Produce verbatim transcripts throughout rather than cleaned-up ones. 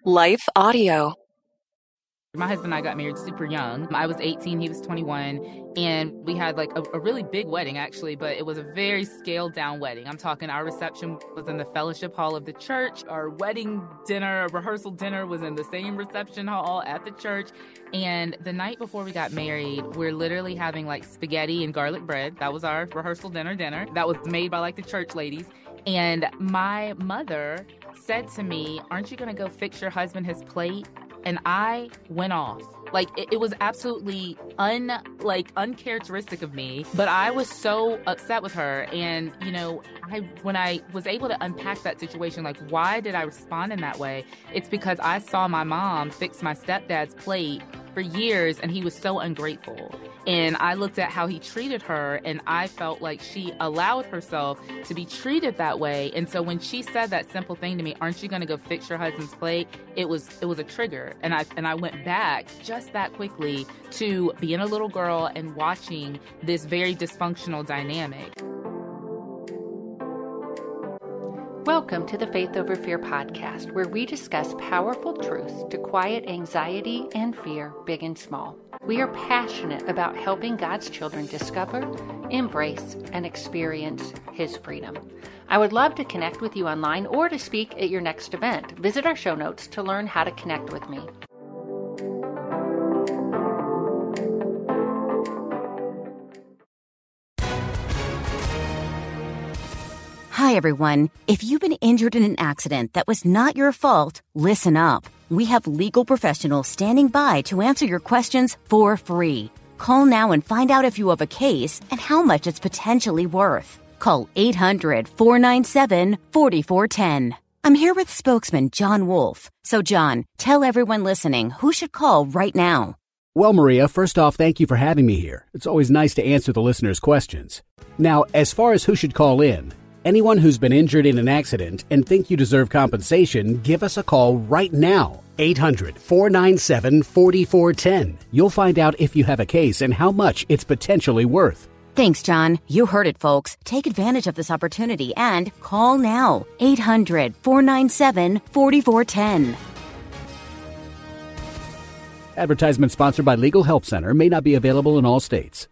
Life Audio. My husband and I got married super young. I was eighteen, he was twenty-one, and we had like a, a really big wedding actually, but it was a very scaled down wedding. I'm talking our reception was in the fellowship hall of the church. Our wedding dinner, rehearsal dinner was in the same reception hall at the church. And the night before we got married, we're literally having like spaghetti and garlic bread. That was our rehearsal dinner dinner. That was made by like the church ladies. And my mother said to me, "Aren't you gonna go fix your husband his plate?" And I went off. Like, it, it was absolutely un, like, uncharacteristic of me. But I was so upset with her. And, you know, I when I was able to unpack that situation, like, why did I respond in that way? It's because I saw my mom fix my stepdad's plate for years, and he was so ungrateful. And I looked at how he treated her, and I felt like she allowed herself to be treated that way. And so when she said that simple thing to me, "Aren't you going to go fix your husband's plate?" It was it was a trigger. And I and I went back just that quickly to being a little girl and watching this very dysfunctional dynamic. Welcome to the Faith Over Fear podcast, where we discuss powerful truths to quiet anxiety and fear, big and small. We are passionate about helping God's children discover, embrace, and experience His freedom. I would love to connect with you online or to speak at your next event. Visit our show notes to learn how to connect with me. Hi, everyone. If you've been injured in an accident that was not your fault, listen up. We have legal professionals standing by to answer your questions for free. Call now and find out if you have a case and how much it's potentially worth. Call eight hundred, four nine seven, four four one zero. I'm here with spokesman John Wolf. So, John, tell everyone listening who should call right now. Well, Maria, first off, thank you for having me here. It's always nice to answer the listeners' questions. Now, as far as who should call in, anyone who's been injured in an accident and think you deserve compensation, give us a call right now. eight hundred, four nine seven, four four one zero. You'll find out if you have a case and how much it's potentially worth. Thanks, John. You heard it, folks. Take advantage of this opportunity and call now. eight hundred, four nine seven, four four one zero. Advertisement sponsored by Legal Help Center. May not be available in all states.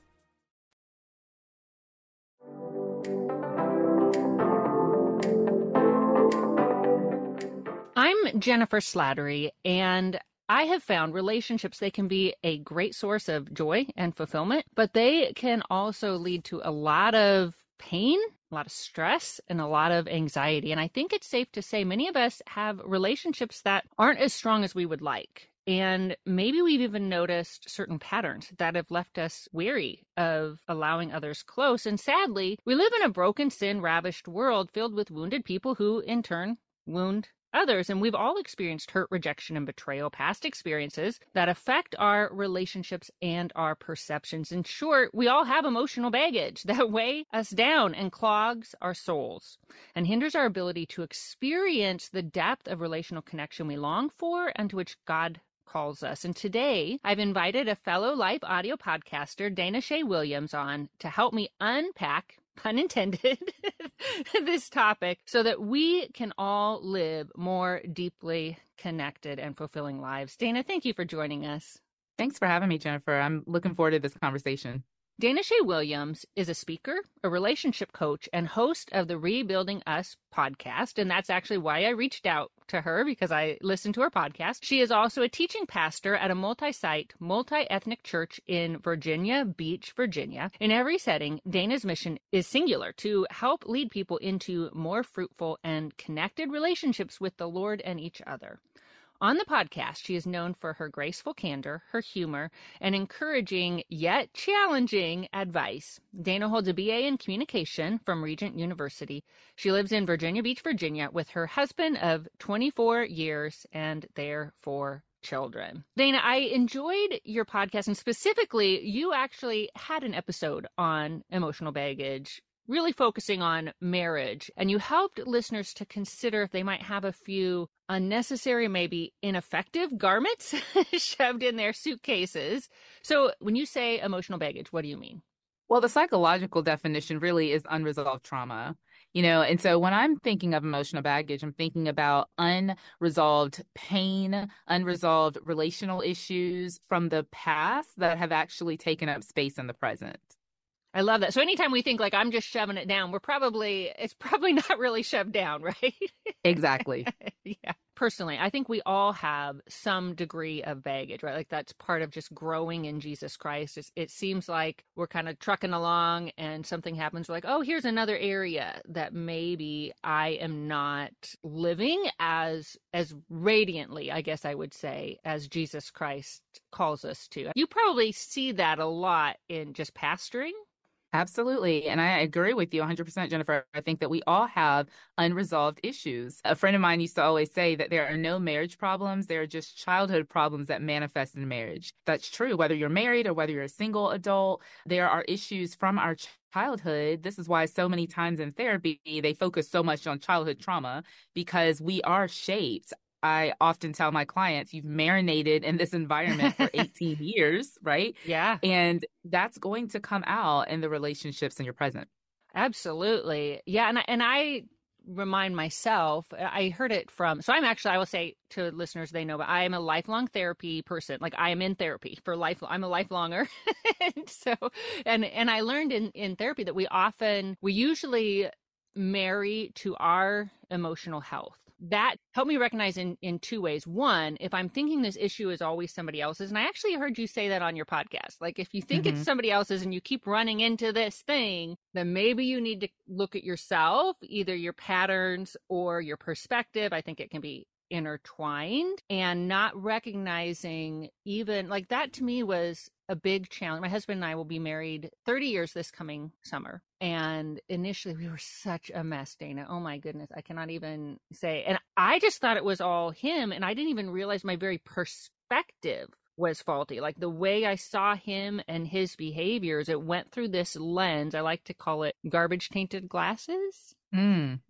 I'm Jennifer Slattery, and I have found relationships, they can be a great source of joy and fulfillment, but they can also lead to a lot of pain, a lot of stress, and a lot of anxiety. And I think it's safe to say many of us have relationships that aren't as strong as we would like. And maybe we've even noticed certain patterns that have left us weary of allowing others close. And sadly, we live in a broken, sin-ravished world filled with wounded people who, in turn, wound others. And we've all experienced hurt, rejection, and betrayal, past experiences that affect our relationships and our perceptions. In short, we all have emotional baggage that weigh us down and clogs our souls and hinders our ability to experience the depth of relational connection we long for and to which God calls us. And today, I've invited a fellow Life Audio podcaster, Dana Shea Williams, on to help me unpack, pun intended, this topic so that we can all live more deeply connected and fulfilling lives. Dana, thank you for joining us. Thanks for having me, Jennifer. I'm looking forward to this conversation. Dana Shea Williams is a speaker, a relationship coach, and host of the Rebuilding Us podcast. And that's actually why I reached out to her, because I listened to her podcast. She is also a teaching pastor at a multi-site, multi-ethnic church in Virginia Beach, Virginia. In every setting, Dana's mission is singular: to help lead people into more fruitful and connected relationships with the Lord and each other. On the podcast, she is known for her graceful candor, her humor, and encouraging yet challenging advice. Dana holds a B A in communication from Regent University. She lives in Virginia Beach, Virginia, with her husband of twenty-four years and their four children. Dana, I enjoyed your podcast, and specifically, you actually had an episode on emotional baggage, really focusing on marriage, and you helped listeners to consider if they might have a few unnecessary, maybe ineffective garments shoved in their suitcases. So when you say emotional baggage, what do you mean? Well, the psychological definition really is unresolved trauma. You know, and so when I'm thinking of emotional baggage, I'm thinking about unresolved pain, unresolved relational issues from the past that have actually taken up space in the present. I love that. So anytime we think like I'm just shoving it down, we're probably, it's probably not really shoved down, right? Exactly. Yeah. Personally, I think we all have some degree of baggage, right? Like that's part of just growing in Jesus Christ. It's, it seems like we're kind of trucking along and something happens. We're like, oh, here's another area that maybe I am not living as, as radiantly, I guess I would say, as Jesus Christ calls us to. You probably see that a lot in just pastoring. Absolutely. And I agree with you one hundred percent, Jennifer. I think that we all have unresolved issues. A friend of mine used to always say that there are no marriage problems. There are just childhood problems that manifest in marriage. That's true. Whether you're married or whether you're a single adult, there are issues from our childhood. This is why so many times in therapy, they focus so much on childhood trauma, because we are shaped. I often tell my clients, you've marinated in this environment for eighteen years, right? Yeah. And that's going to come out in the relationships in your present. Absolutely. Yeah. And I, and I remind myself, I heard it from, so I'm actually, I will say to listeners, they know, but I am a lifelong therapy person. Like I am in therapy for life. I'm a lifelonger. and so, and, and I learned in, in therapy that we often, we usually marry to our emotional health. That helped me recognize in, in two ways. One, if I'm thinking this issue is always somebody else's, and I actually heard you say that on your podcast, like if you think mm-hmm. it's somebody else's and you keep running into this thing, then maybe you need to look at yourself, either your patterns or your perspective. I think it can be intertwined, and not recognizing even like that to me was a big challenge. My husband and I will be married thirty years this coming summer. And initially we were such a mess, Dana. Oh my goodness. I cannot even say. And I just thought it was all him. And I didn't even realize my very perspective was faulty. Like the way I saw him and his behaviors, it went through this lens. I like to call it garbage tainted glasses. Mm.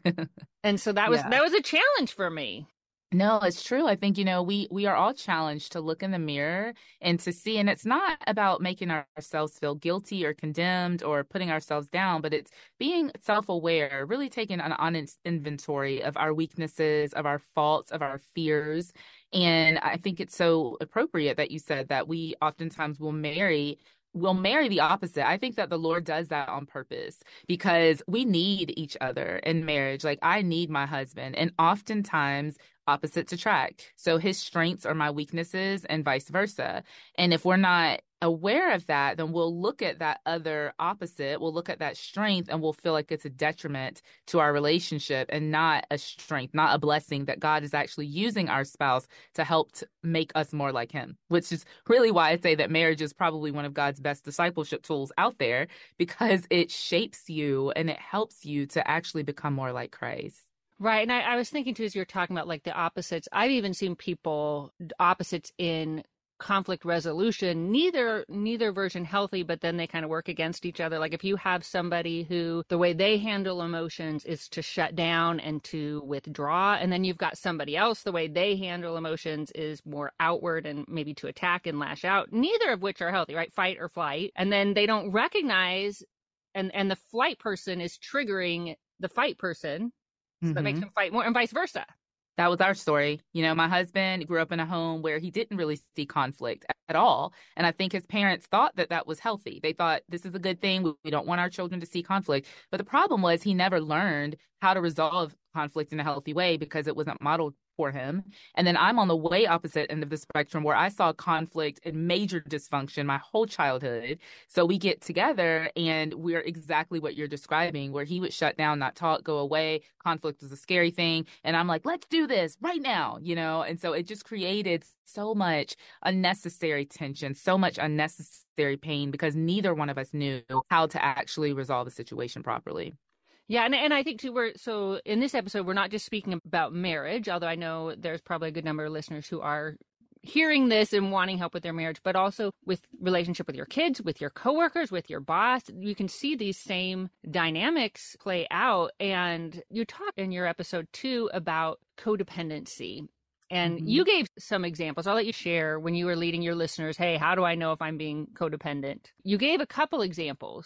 And so that was, yeah. that was a challenge for me. No, it's true. I think, you know, we, we are all challenged to look in the mirror and to see, and it's not about making ourselves feel guilty or condemned or putting ourselves down, but it's being self-aware, really taking an honest inventory of our weaknesses, of our faults, of our fears. And I think it's so appropriate that you said that we oftentimes will marry We'll marry the opposite. I think that the Lord does that on purpose because we need each other in marriage. Like I need my husband, and oftentimes opposites attract. So his strengths are my weaknesses and vice versa. And if we're not aware of that, then we'll look at that other opposite. We'll look at that strength and we'll feel like it's a detriment to our relationship and not a strength, not a blessing, that God is actually using our spouse to help to make us more like him, which is really why I say that marriage is probably one of God's best discipleship tools out there, because it shapes you and it helps you to actually become more like Christ. Right. And I, I was thinking too, as you're talking about like the opposites, I've even seen people opposites in conflict resolution, neither neither version healthy, but then they kind of work against each other. Like if you have somebody who the way they handle emotions is to shut down and to withdraw, and then you've got somebody else, the way they handle emotions is more outward and maybe to attack and lash out, neither of which are healthy, right? Fight or flight. And then they don't recognize, and, and the flight person is triggering the fight person. So mm-hmm. that makes them fight more, and vice versa. That was our story. You know, my husband grew up in a home where he didn't really see conflict at all. And I think his parents thought that that was healthy. They thought this is a good thing. We don't want our children to see conflict. But the problem was he never learned how to resolve conflict in a healthy way because it wasn't modeled for him. And then I'm on the way opposite end of the spectrum where I saw conflict and major dysfunction my whole childhood. So we get together and we're exactly what you're describing, where he would shut down, not talk, go away. Conflict was a scary thing. And I'm like, let's do this right now, you know? And so it just created so much unnecessary tension, so much unnecessary pain, because neither one of us knew how to actually resolve the situation properly. Yeah, and and I think too, we're so in this episode, we're not just speaking about marriage, although I know there's probably a good number of listeners who are hearing this and wanting help with their marriage, but also with relationship with your kids, with your coworkers, with your boss. You can see these same dynamics play out. And you talk in your episode too about codependency. And mm-hmm. you gave some examples. I'll let you share when you were leading your listeners. Hey, how do I know if I'm being codependent? You gave a couple examples.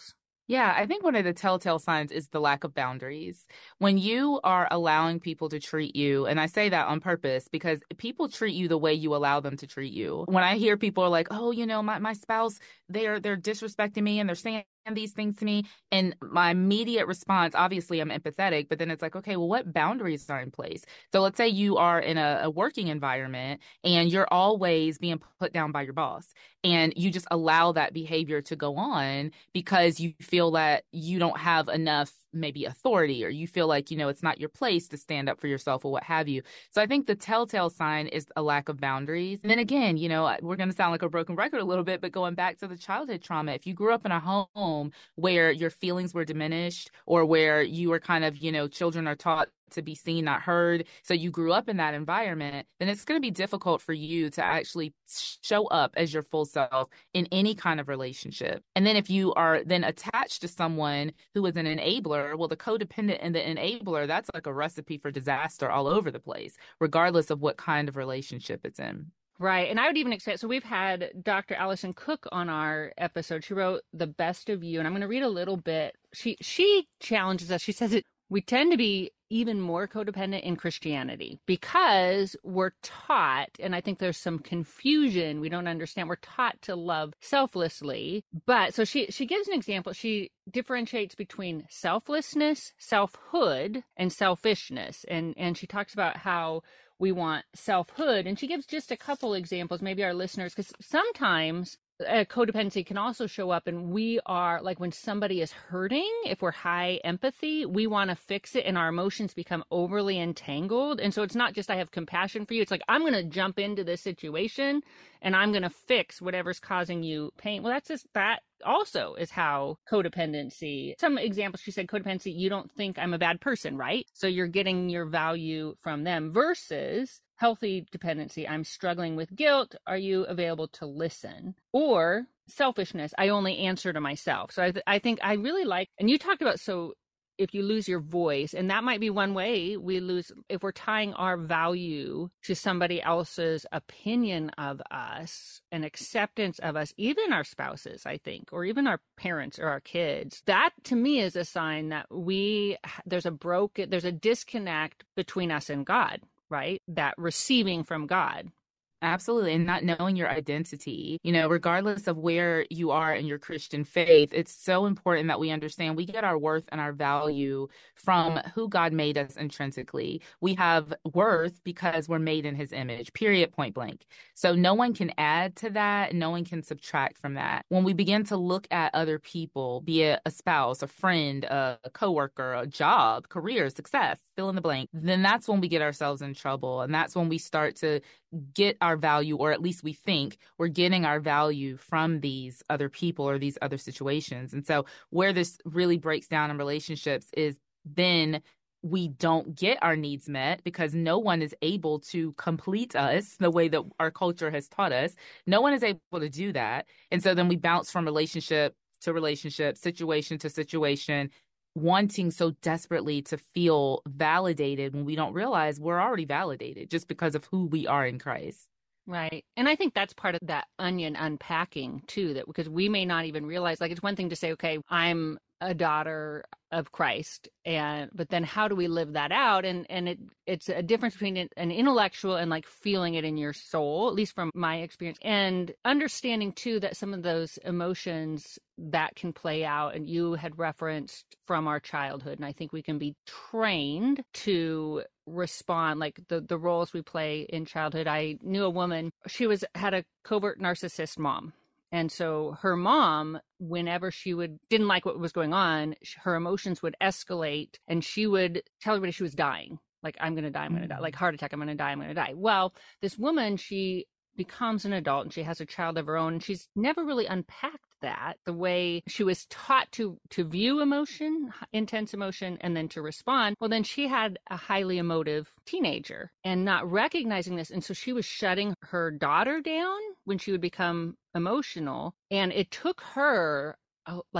Yeah, I think one of the telltale signs is the lack of boundaries. When you are allowing people to treat you, and I say that on purpose because people treat you the way you allow them to treat you. When I hear people are like, "Oh, you know, my, my spouse, they're they're disrespecting me and they're saying these things to me," and my immediate response, obviously I'm empathetic, but then it's like, okay, well, what boundaries are in place? So let's say you are in a, a working environment and you're always being put down by your boss, and you just allow that behavior to go on because you feel that you don't have enough maybe authority, or you feel like, you know, it's not your place to stand up for yourself or what have you. So I think the telltale sign is a lack of boundaries. And then again, you know, we're going to sound like a broken record a little bit, but going back to the childhood trauma, if you grew up in a home where your feelings were diminished, or where you were kind of, you know, children are taught to be seen, not heard, so you grew up in that environment, then it's going to be difficult for you to actually show up as your full self in any kind of relationship. And then if you are then attached to someone who is an enabler, well, the codependent and the enabler, that's like a recipe for disaster all over the place, regardless of what kind of relationship it's in. Right. And I would even expect, so we've had Doctor Allison Cook on our episode. She wrote The Best of You, and I'm going to read a little bit. She, she challenges us. She says it, we tend to be even more codependent in Christianity because we're taught, and I think there's some confusion, we don't understand, we're taught to love selflessly. But so she she gives an example. She differentiates between selflessness, selfhood, and selfishness. And and she talks about how we want selfhood, and she gives just a couple examples, maybe our listeners, because sometimes uh, codependency can also show up, and we are like, when somebody is hurting, if we're high empathy, we want to fix it, and our emotions become overly entangled. And so it's not just I have compassion for you, it's like I'm going to jump into this situation and I'm going to fix whatever's causing you pain. Well, that's just, that also is how codependency, some examples, she said, codependency, you don't think I'm a bad person, right? So you're getting your value from them, versus healthy dependency, I'm struggling with guilt, are you available to listen? Or selfishness, I only answer to myself. So I, th- I think I really like, and you talked about, so if you lose your voice, and that might be one way we lose, if we're tying our value to somebody else's opinion of us and acceptance of us, even our spouses, I think, or even our parents or our kids, that to me is a sign that we, there's a broken, there's a disconnect between us and God, right? That receiving from God. Absolutely. And not knowing your identity, you know, regardless of where you are in your Christian faith, it's so important that we understand we get our worth and our value from who God made us intrinsically. We have worth because we're made in his image, period, point blank. So no one can add to that. No one can subtract from that. When we begin to look at other people, be it a spouse, a friend, a coworker, a job, career, success, fill in the blank, then that's when we get ourselves in trouble. And that's when we start to get our value, or at least we think we're getting our value from these other people or these other situations. And so where this really breaks down in relationships is then we don't get our needs met because no one is able to complete us the way that our culture has taught us. No one is able to do that. And so then we bounce from relationship to relationship, situation to situation, wanting so desperately to feel validated when we don't realize we're already validated just because of who we are in Christ. Right. And I think that's part of that onion unpacking too, that because we may not even realize, like, it's one thing to say, okay, I'm a daughter of Christ, and but then how do we live that out? And and it it's a difference between an intellectual and like feeling it in your soul, at least from my experience, and understanding too that some of those emotions that can play out, and you had referenced from our childhood, and I think we can be trained to respond, like the the roles we play in childhood. I knew a woman, she was had a covert narcissist mom. And so her mom, whenever she would didn't like what was going on, her emotions would escalate, and she would tell everybody she was dying. Like, I'm going to die, I'm going to die. Like, heart attack, I'm going to die, I'm going to die. Well, this woman, she becomes an adult and she has a child of her own, and she's never really unpacked that the way she was taught to to view emotion, intense emotion, and then to respond. Well, then she had a highly emotive teenager and not recognizing this. And so she was shutting her daughter down when she would become emotional. And it took her uh, like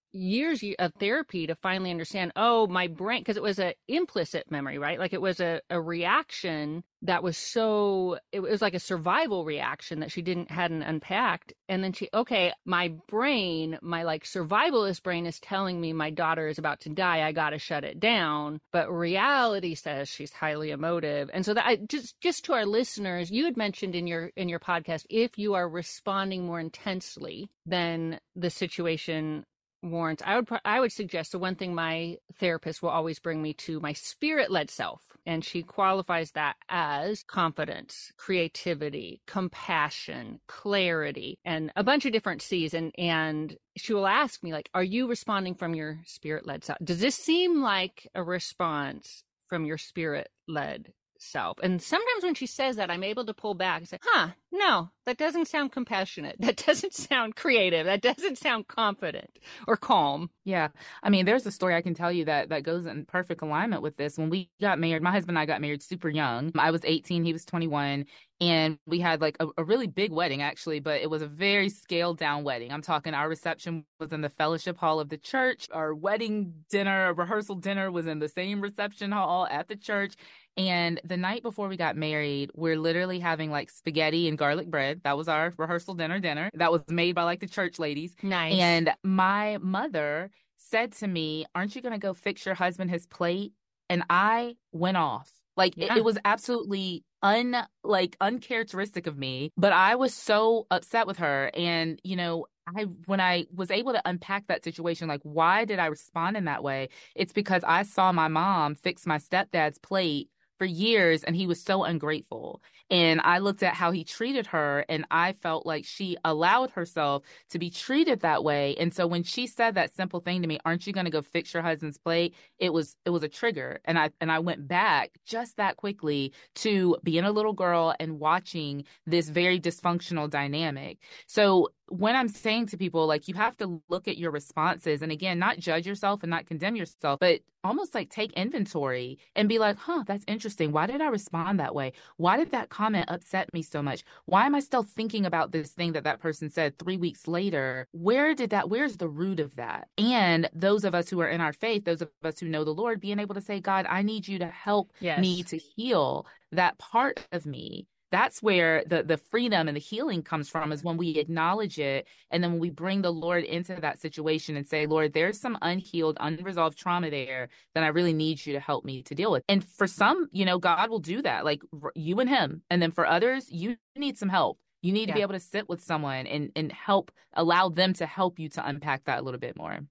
years of therapy to finally understand, oh, my brain, because it was an implicit memory, right? Like it was a, a reaction that was so, it was like a survival reaction that she didn't, hadn't unpacked. And then she, okay, my brain, my like survivalist brain is telling me my daughter is about to die. I got to shut it down. But reality says she's highly emotive. And so that I just, just to our listeners, you had mentioned in your, in your podcast, if you are responding more intensely than the situation warrants, I would I would suggest, the one thing my therapist will always bring me to, my spirit-led self, and she qualifies that as confidence, creativity, compassion, clarity, and a bunch of different C's. And and she will ask me, like, are you responding from your spirit-led self? Does this seem like a response from your spirit-led self? And sometimes when she says that, I'm able to pull back and say, huh, no, that doesn't sound compassionate. That doesn't sound creative. That doesn't sound confident or calm. Yeah. I mean, there's a story I can tell you that that goes in perfect alignment with this. When we got married, my husband and I got married super young. I was eighteen, he was twenty-one. And we had like a, a really big wedding, actually, but it was a very scaled down wedding. I'm talking our reception was in the fellowship hall of the church. Our wedding dinner, rehearsal dinner was in the same reception hall at the church. And the night before we got married, we're literally having like spaghetti and garlic bread. That was our rehearsal dinner dinner. That was made by like the church ladies. Nice. And my mother said to me, aren't you going to go fix your husband his plate? And I went off. Like yeah. it, it was absolutely un like uncharacteristic of me, but I was so upset with her. And, you know, I when I was able to unpack that situation, like, why did I respond in that way? It's because I saw my mom fix my stepdad's plate for years, and he was so ungrateful. And I looked at how he treated her, and I felt like she allowed herself to be treated that way. And so when she said that simple thing to me, aren't you going to go fix your husband's plate? It was it was a trigger. And I and I went back just that quickly to being a little girl and watching this very dysfunctional dynamic. So when I'm saying to people, like, you have to look at your responses and, again, not judge yourself and not condemn yourself, but almost like take inventory and be like, huh, that's interesting. Why did I respond that way? Why did that comment upset me so much? Why am I still thinking about this thing that that person said three weeks later? Where did that, where's the root of that? And those of us who are in our faith, those of us who know the Lord, being able to say, God, I need you to help yes. me to heal that part of me. That's where the, the freedom and the healing comes from, is when we acknowledge it. And then when we bring the Lord into that situation and say, Lord, there's some unhealed, unresolved trauma there that I really need you to help me to deal with. And for some, you know, God will do that, like you and him. And then for others, you need some help. You need yeah. to be able to sit with someone and, and help, allow them to help you to unpack that a little bit more.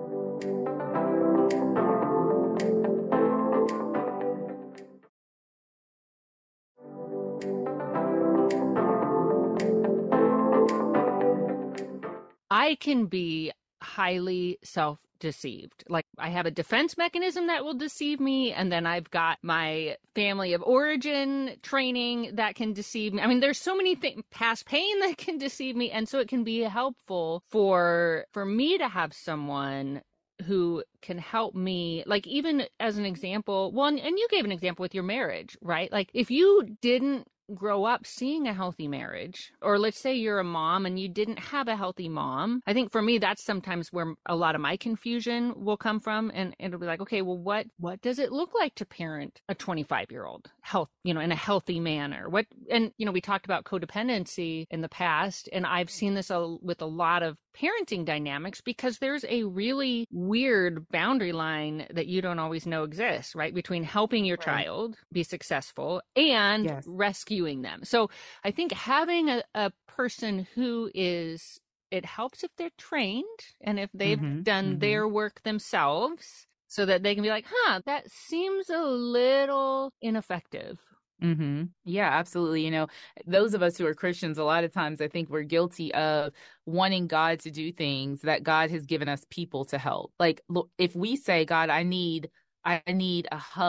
I can be highly self-deceived. Like, I have a defense mechanism that will deceive me, and then I've got my family of origin training that can deceive me. I mean, there's so many things, past pain that can deceive me, and so it can be helpful for for me to have someone who can help me, like, even as an example, well, and you gave an example with your marriage, right? Like, if you didn't grow up seeing a healthy marriage, or let's say you're a mom and you didn't have a healthy mom, I think for me, that's sometimes where a lot of my confusion will come from. And it'll be like, okay, well, what, what does it look like to parent a twenty-five year old health, you know, in a healthy manner? What, and, you know, we talked about codependency in the past, and I've seen this a, with a lot of parenting dynamics, because there's a really weird boundary line that you don't always know exists, right? Between helping your right. child be successful and yes. rescuing them. So I think having a, a person who is, it helps if they're trained and if they've mm-hmm, done mm-hmm. their work themselves, so that they can be like, huh, that seems a little ineffective. Mm-hmm. Yeah, absolutely. You know, those of us who are Christians, a lot of times I think we're guilty of wanting God to do things that God has given us people to help. Like, look, if we say, God, I need I need a hug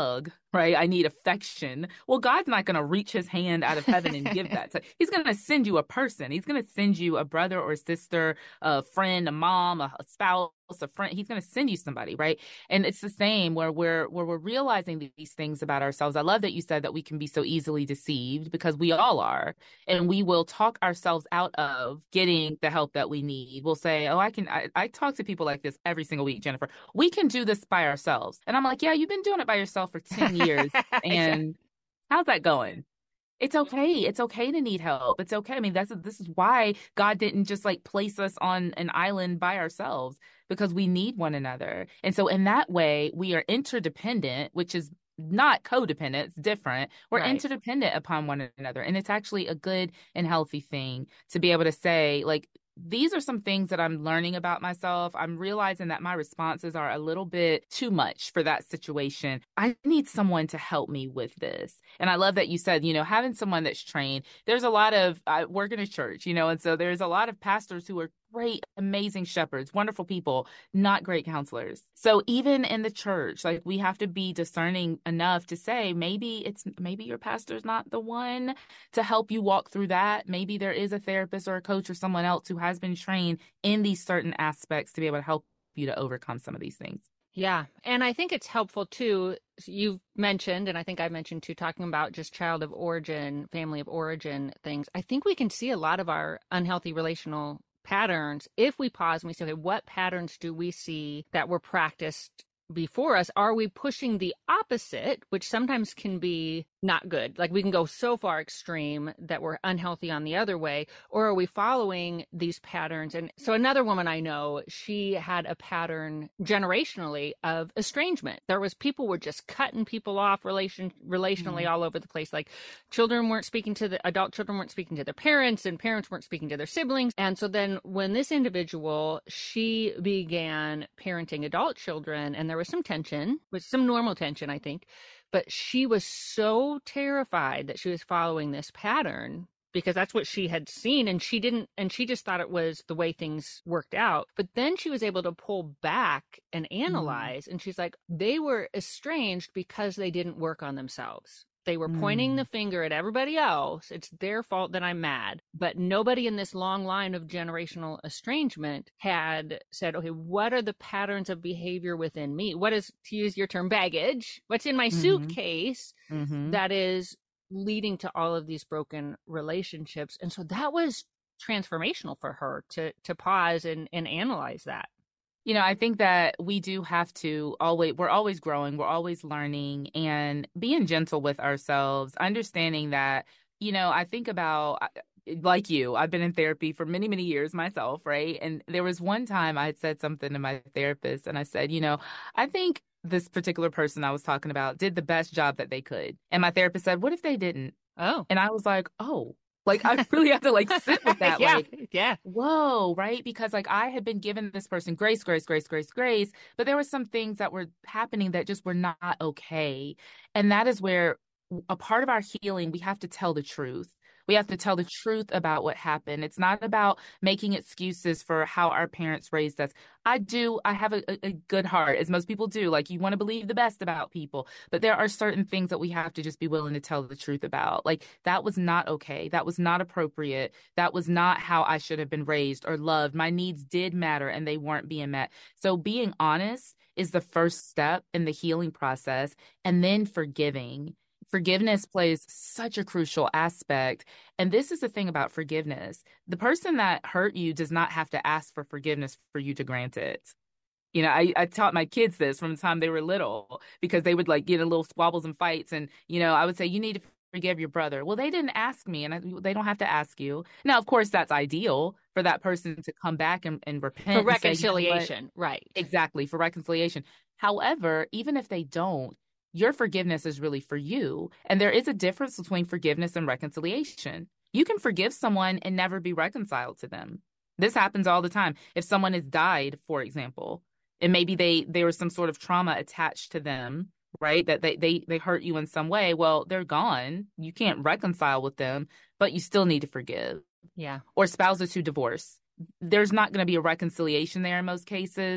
right? I need affection. Well, God's not going to reach his hand out of heaven and give that. To, he's going to send you a person. He's going to send you a brother or a sister, a friend, a mom, a, a spouse, a friend. He's going to send you somebody, right? And it's the same where we're where we're realizing these things about ourselves. I love that you said that we can be so easily deceived, because we all are, and we will talk ourselves out of getting the help that we need. We'll say, "Oh, I can." I, I talk to people like this every single week, Jennifer. We can do this by ourselves, and I'm like, "Yeah, you've been doing it by yourself for ten years." Years. And how's that going? It's okay. It's okay to need help. It's okay. I mean, that's this is why God didn't just like place us on an island by ourselves, because we need one another. And so in that way, we are interdependent, which is not codependent. It's different. We're right. interdependent upon one another. And it's actually a good and healthy thing to be able to say, like, these are some things that I'm learning about myself. I'm realizing that my responses are a little bit too much for that situation. I need someone to help me with this. And I love that you said, you know, having someone that's trained. There's a lot of, I work in a church, you know, and so there's a lot of pastors who are great, amazing shepherds, wonderful people, not great counselors. So even in the church, like, we have to be discerning enough to say, maybe it's, maybe your pastor's not the one to help you walk through that. Maybe there is a therapist or a coach or someone else who has been trained in these certain aspects to be able to help you to overcome some of these things. Yeah. And I think it's helpful too. You've mentioned, and I think I mentioned too, talking about just child of origin, family of origin things. I think we can see a lot of our unhealthy relational patterns if we pause and we say, okay, what patterns do we see that were practiced before us? Are we pushing the opposite, which sometimes can be not good? Like, we can go so far extreme that we're unhealthy on the other way, or are we following these patterns? And so another woman I know, she had a pattern generationally of estrangement. There was people were just cutting people off relation relationally mm-hmm. all over the place. Like, children weren't speaking to the adult children weren't speaking to their parents, and parents weren't speaking to their siblings. And so then when this individual, she began parenting adult children, and there was some tension, with some normal tension, I think. But she was so terrified that she was following this pattern, because that's what she had seen, and she didn't, and she just thought it was the way things worked out. But then she was able to pull back and analyze, mm. and she's like, they were estranged because they didn't work on themselves. They were pointing mm. the finger at everybody else. It's their fault that I'm mad. But nobody in this long line of generational estrangement had said, okay, what are the patterns of behavior within me? What is, to use your term, baggage? What's in my mm-hmm. suitcase mm-hmm. that is leading to all of these broken relationships? And so that was transformational for her to to pause and, and analyze that. You know, I think that we do have to always, we're always growing, we're always learning, and being gentle with ourselves, understanding that, you know, I think about, like you, I've been in therapy for many, many years myself, right? And there was one time I had said something to my therapist, and I said, you know, I think this particular person I was talking about did the best job that they could. And my therapist said, what if they didn't? Oh. And I was like, oh. Like, I really have to, like, sit with that. yeah, like, yeah. Whoa, right? Because, like, I had been giving this person grace, grace, grace, grace, grace. But there were some things that were happening that just were not okay. And that is where a part of our healing, we have to tell the truth. We have to tell the truth about what happened. It's not about making excuses for how our parents raised us. I do. I have a, a good heart, as most people do. Like, you want to believe the best about people. But there are certain things that we have to just be willing to tell the truth about. Like, that was not okay. That was not appropriate. That was not how I should have been raised or loved. My needs did matter, and they weren't being met. So being honest is the first step in the healing process, and then forgiving. Forgiveness plays such a crucial aspect. And this is the thing about forgiveness. The person that hurt you does not have to ask for forgiveness for you to grant it. You know, I, I taught my kids this from the time they were little, because they would, like, get in little squabbles and fights. And, you know, I would say, you need to forgive your brother. Well, they didn't ask me, and I, they don't have to ask you. Now, of course, that's ideal for that person to come back and, and repent. For reconciliation, say, you know, right. Exactly, for reconciliation. However, even if they don't, your forgiveness is really for you. And there is a difference between forgiveness and reconciliation. You can forgive someone and never be reconciled to them. This happens all the time. If someone has died, for example, and maybe they there was some sort of trauma attached to them, right? That they, they, they hurt you in some way. Well, they're gone. You can't reconcile with them, but you still need to forgive. Yeah. Or spouses who divorce. There's not going to be a reconciliation there in most cases,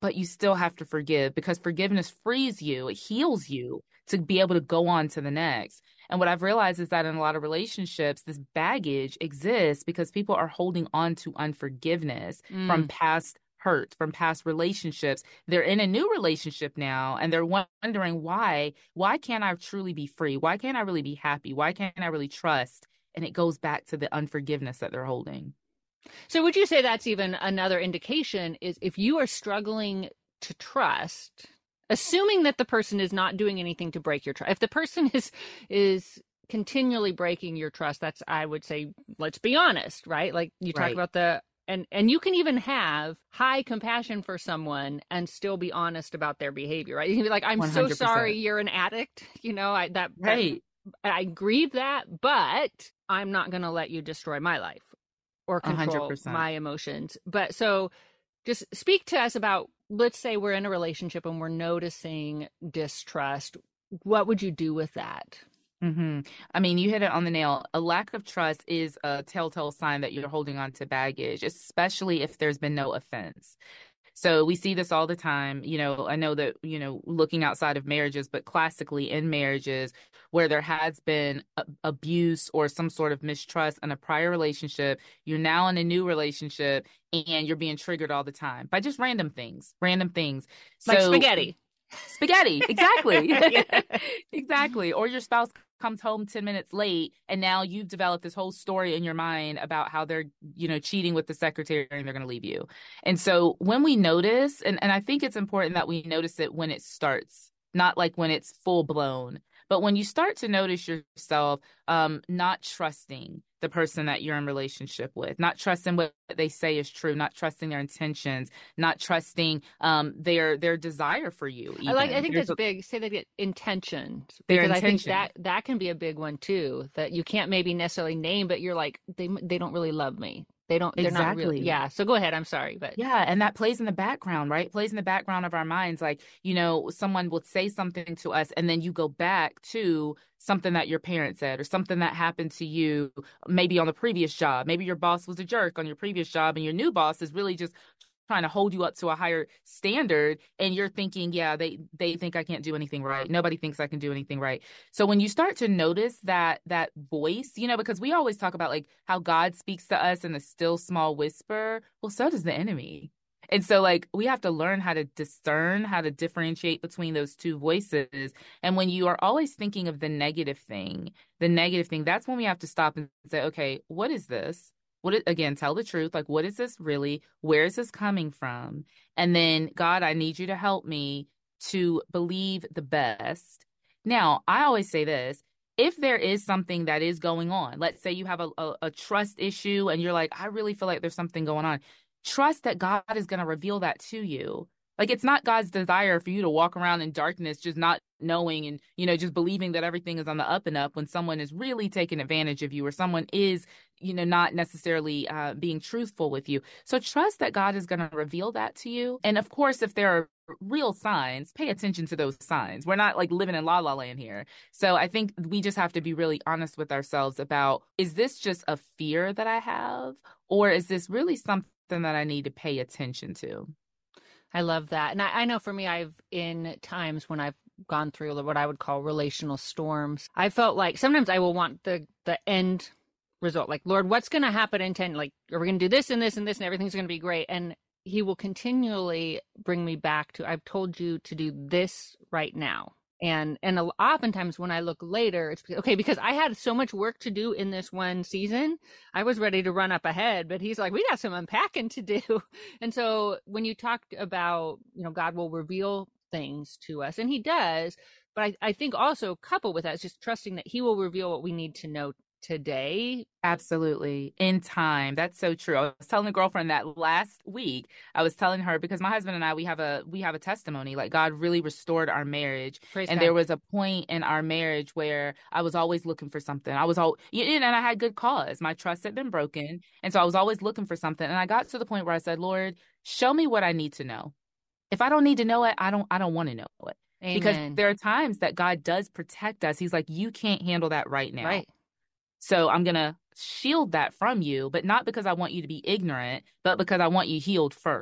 but you still have to forgive, because forgiveness frees you. It heals you to be able to go on to the next. And what I've realized is that in a lot of relationships, this baggage exists because people are holding on to unforgiveness mm. from past hurt, from past relationships. They're in a new relationship now, and they're wondering why, why can't I truly be free? Why can't I really be happy? Why can't I really trust? And it goes back to the unforgiveness that they're holding. So would you say that's even another indication, is if you are struggling to trust, assuming that the person is not doing anything to break your trust, if the person is is continually breaking your trust, that's, I would say, let's be honest, right? Like you talk Right. about the, and, and you can even have high compassion for someone and still be honest about their behavior, right? You can be like, I'm one hundred percent. so sorry you're an addict. You know, I, that, Right. that, I grieve that, but I'm not going to let you destroy my life or control one hundred percent. my emotions. But so just speak to us about, let's say we're in a relationship and we're noticing distrust. What would you do with that? Mm-hmm. I mean, you hit it on the nail. A lack of trust is a telltale sign that you're holding on to baggage, especially if there's been no offense. So we see this all the time. You know, I know that, you know, looking outside of marriages, but classically in marriages where there has been a- abuse or some sort of mistrust in a prior relationship, you're now in a new relationship and you're being triggered all the time by just random things, random things. Like So, spaghetti. Spaghetti, exactly. Yeah. Exactly. Or your spouse comes home ten minutes late and now you've developed this whole story in your mind about how they're, you know, cheating with the secretary and they're going to leave you. And so when we notice, and, and I think it's important that we notice it when it starts, not like when it's full blown, but when you start to notice yourself um, not trusting the person that you're in relationship with, not trusting what they say is true, not trusting their intentions, not trusting um, their their desire for you. Even. I like. I think There's that's a, big. Say that again, intentions. Their Because I think intention. that that can be a big one too. That you can't maybe necessarily name, but you're like, they they don't really love me. They don't. They're not really. Exactly. Yeah. So go ahead. I'm sorry, but Yeah, and that plays in the background, right? Plays in the background of our minds. Like, you know, someone will say something to us, and then you go back to something that your parent said or something that happened to you maybe on the previous job. Maybe your boss was a jerk on your previous job, and your new boss is really just trying to hold you up to a higher standard, and you're thinking, yeah, they they think I can't do anything right. Nobody thinks I can do anything right. So when you start to notice that that voice, you know, because we always talk about like how God speaks to us in the still small whisper, well, so does the enemy. And so like we have to learn how to discern, how to differentiate between those two voices. And when you are always thinking of the negative thing, the negative thing, that's when we have to stop and say, okay, what is this? What is, again, tell the truth. Like, what is this really? Where is this coming from? And then, God, I need you to help me to believe the best. Now, I always say this. If there is something that is going on, let's say you have a, a, a trust issue and you're like, I really feel like there's something going on. Trust that God is going to reveal that to you. Like, it's not God's desire for you to walk around in darkness, just not knowing and, you know, just believing that everything is on the up and up when someone is really taking advantage of you or someone is, you know, not necessarily uh, being truthful with you. So trust that God is going to reveal that to you. And of course, if there are real signs, pay attention to those signs. We're not like living in la la land here. So I think we just have to be really honest with ourselves about, is this just a fear that I have? Or is this really something that I need to pay attention to? I love that. And I, I know for me, I've in times when I've gone through what I would call relational storms, I felt like sometimes I will want the the end result. Like, Lord, what's going to happen in ten? Like, are we going to do this and this and this and everything's going to be great? And he will continually bring me back to, I've told you to do this right now. And and oftentimes when I look later, it's okay, because I had so much work to do in this one season. I was ready to run up ahead, but he's like, we got some unpacking to do. And so when you talked about, you know, God will reveal things to us, and he does, but I, I think also coupled with that is just trusting that he will reveal what we need to know today. Absolutely. In time. That's so true. I was telling a girlfriend that last week. I was telling her because my husband and I, we have a we have a testimony. Like, God really restored our marriage. Praise and God. There was a point in our marriage where I was always looking for something. I was all and I had good cause. My trust had been broken. And so I was always looking for something. And I got to the point where I said, Lord, show me what I need to know. If I don't need to know it, I don't I don't want to know it. Amen. Because there are times that God does protect us. He's like, you can't handle that right now. Right. So I'm going to shield that from you, but not because I want you to be ignorant, but because I want you healed first.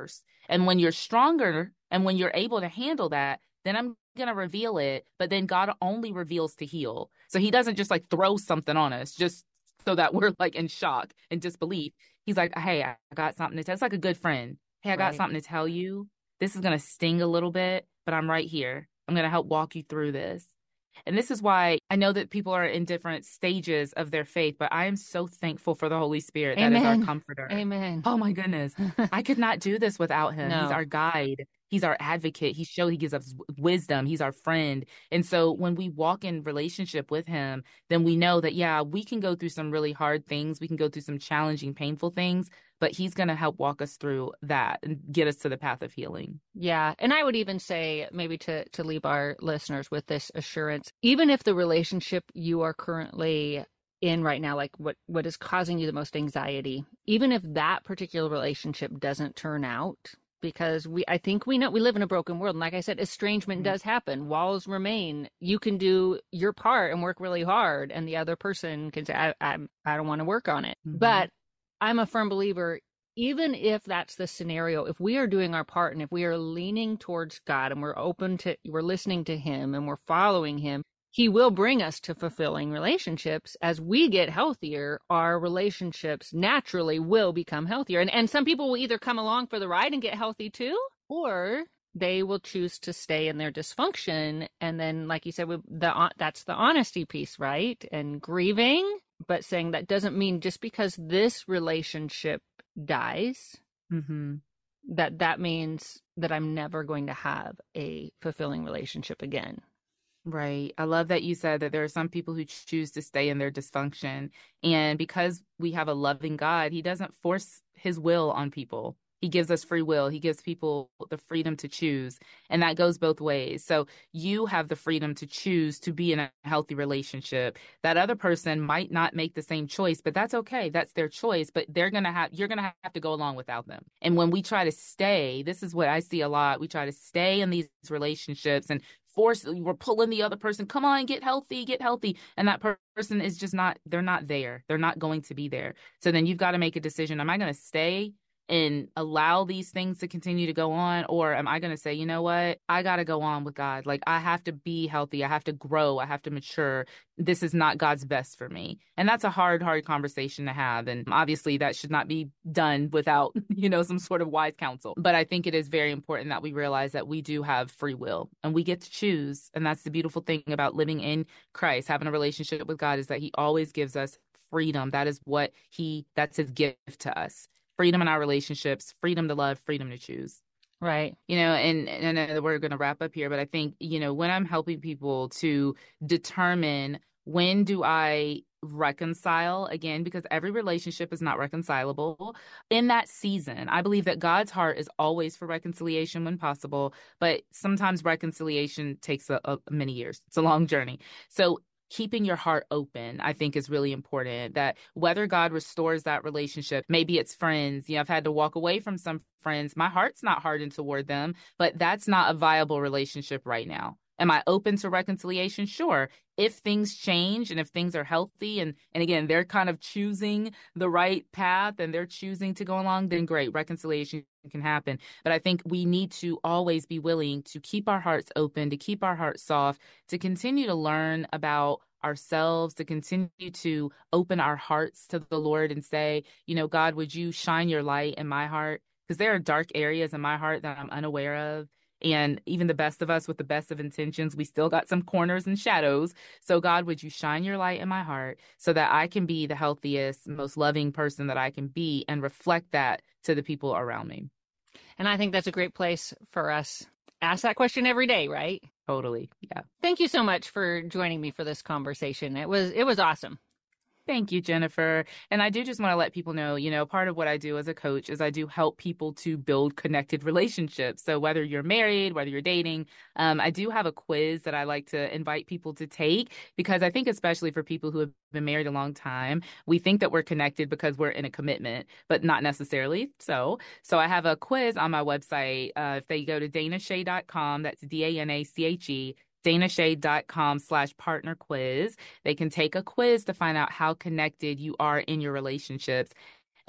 And when you're stronger and when you're able to handle that, then I'm going to reveal it. But then God only reveals to heal. So he doesn't just like throw something on us just so that we're like in shock and disbelief. He's like, hey, I got something to tell. It's like a good friend. Hey, I got Right. something to tell you. This is going to sting a little bit, but I'm right here. I'm going to help walk you through this. And this is why I know that people are in different stages of their faith, but I am so thankful for the Holy Spirit that is our Amen. comforter. Amen. Oh my goodness. I could not do this without him. No. He's our guide. He's our advocate. He show he gives us wisdom. He's our friend. And so when we walk in relationship with him, then we know that, yeah, we can go through some really hard things. We can go through some challenging, painful things, but he's going to help walk us through that and get us to the path of healing. Yeah. And I would even say, maybe to, to leave our listeners with this assurance, even if the relationship you are currently in right now, like what, what is causing you the most anxiety, even if that particular relationship doesn't turn out, because we, I think we know we live in a broken world. And like I said, estrangement mm-hmm. does happen. Walls remain. You can do your part and work really hard. And the other person can say, I, I, I don't want to work on it. Mm-hmm. But I'm a firm believer, even if that's the scenario, if we are doing our part and if we are leaning towards God and we're open to, we're listening to him and we're following him, he will bring us to fulfilling relationships. As we get healthier, our relationships naturally will become healthier. And and some people will either come along for the ride and get healthy too, or they will choose to stay in their dysfunction. And then, like you said, we, the that's the honesty piece, right? And grieving, but saying that doesn't mean just because this relationship dies, mm-hmm. that that means that I'm never going to have a fulfilling relationship again. Right. I love that you said that there are some people who choose to stay in their dysfunction. And because we have a loving God, he doesn't force his will on people. He gives us free will. He gives people the freedom to choose. And that goes both ways. So you have the freedom to choose to be in a healthy relationship. That other person might not make the same choice, but that's okay. That's their choice. But they're going to have, you're going to have to go along without them. And when we try to stay, this is what I see a lot. We try to stay in these relationships and force, we're pulling the other person, come on, get healthy, get healthy. And that per- person is just not, they're not there. They're not going to be there. So then you've got to make a decision. Am I going to stay and allow these things to continue to go on? Or am I going to say, you know what, I got to go on with God. Like I have to be healthy. I have to grow. I have to mature. This is not God's best for me. And that's a hard, hard conversation to have. And obviously that should not be done without, you know, some sort of wise counsel. But I think it is very important that we realize that we do have free will and we get to choose. And that's the beautiful thing about living in Christ, having a relationship with God, is that he always gives us freedom. That is what he, that's his gift to us. Freedom in our relationships, freedom to love, freedom to choose. Right. You know, and, and we're going to wrap up here, but I think, you know, when I'm helping people to determine when do I reconcile, again, because every relationship is not reconcilable in that season. I believe that God's heart is always for reconciliation when possible, but sometimes reconciliation takes a, a many years. It's a long journey. So keeping your heart open, I think, is really important. That whether God restores that relationship, maybe it's friends. You know, I've had to walk away from some friends. My heart's not hardened toward them, but that's not a viable relationship right now. Am I open to reconciliation? Sure. If things change and if things are healthy and, and again, they're kind of choosing the right path and they're choosing to go along, then great, reconciliation can happen. But I think we need to always be willing to keep our hearts open, to keep our hearts soft, to continue to learn about ourselves, to continue to open our hearts to the Lord and say, you know, God, would you shine your light in my heart? Because there are dark areas in my heart that I'm unaware of. And even the best of us with the best of intentions, we still got some corners and shadows. So God, would you shine your light in my heart so that I can be the healthiest, most loving person that I can be and reflect that to the people around me. And I think that's a great place for us. Ask that question every day, right? Totally. Yeah. Thank you so much for joining me for this conversation. It was, it was awesome. Thank you, Jennifer. And I do just want to let people know, you know, part of what I do as a coach is I do help people to build connected relationships. So whether you're married, whether you're dating, um, I do have a quiz that I like to invite people to take, because I think especially for people who have been married a long time, we think that we're connected because we're in a commitment, but not necessarily so. So I have a quiz on my website. Uh, if they go to dana shea dot com, that's D A N A C H E, danashade.com slash partner quiz. They can take a quiz to find out how connected you are in your relationships.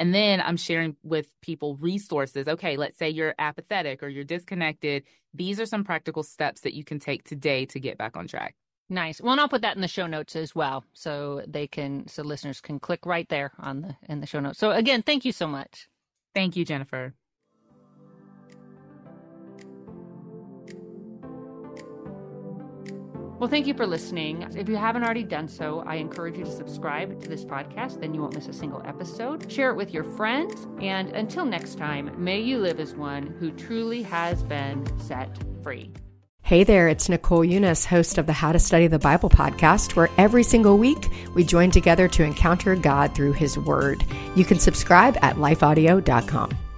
And then I'm sharing with people resources. Okay, let's say you're apathetic or you're disconnected. These are some practical steps that you can take today to get back on track. Nice. Well, and I'll put that in the show notes as well, so they can, so listeners can click right there on the in the show notes. So again, thank you so much. Thank you, Jennifer. Well, thank you for listening. If you haven't already done so, I encourage you to subscribe to this podcast. Then you won't miss a single episode. Share it with your friends. And until next time, may you live as one who truly has been set free. Hey there, it's Nicole Eunice, host of the How to Study the Bible podcast, where every single week we join together to encounter God through His Word. You can subscribe at life audio dot com.